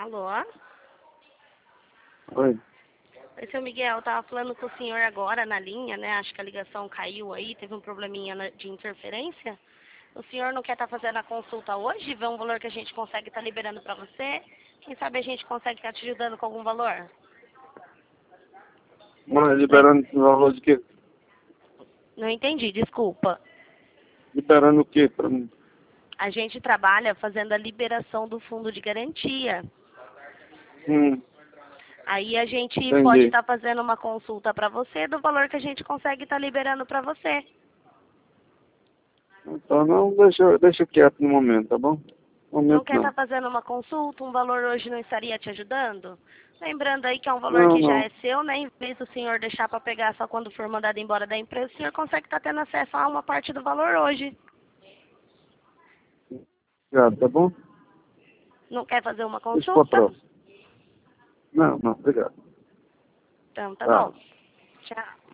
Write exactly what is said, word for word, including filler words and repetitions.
Alô? Oi. Oi, seu Miguel, eu tava falando com o senhor agora na linha, né? Acho que a ligação caiu aí, teve um probleminha na- de interferência. O senhor não quer estar fazendo a consulta hoje? Ver um valor que a gente consegue estar liberando para você? Quem sabe a gente consegue estar te ajudando com algum valor? Mas Não, en- liberando o valor de quê? não entendi, desculpa. Liberando o quê pra mim? A gente trabalha fazendo a liberação do fundo de garantia. Hum, Aí a gente pode entendi. estar fazendo uma consulta para você do valor que a gente consegue estar liberando para você. Então não, deixa, deixa quieto no momento, tá bom? No Não momento quer estar não. fazendo uma consulta? Um valor hoje não estaria te ajudando? Lembrando aí que é um valor Não, que já não. é seu, né? Em vez do senhor deixar para pegar só quando for mandado embora da empresa, o senhor consegue estar tendo acesso a uma parte do valor hoje. Obrigado, tá bom? Não quer fazer uma Deixa pra consulta? próxima. Não, não, obrigado. Então tá bom. Tá. Tchau.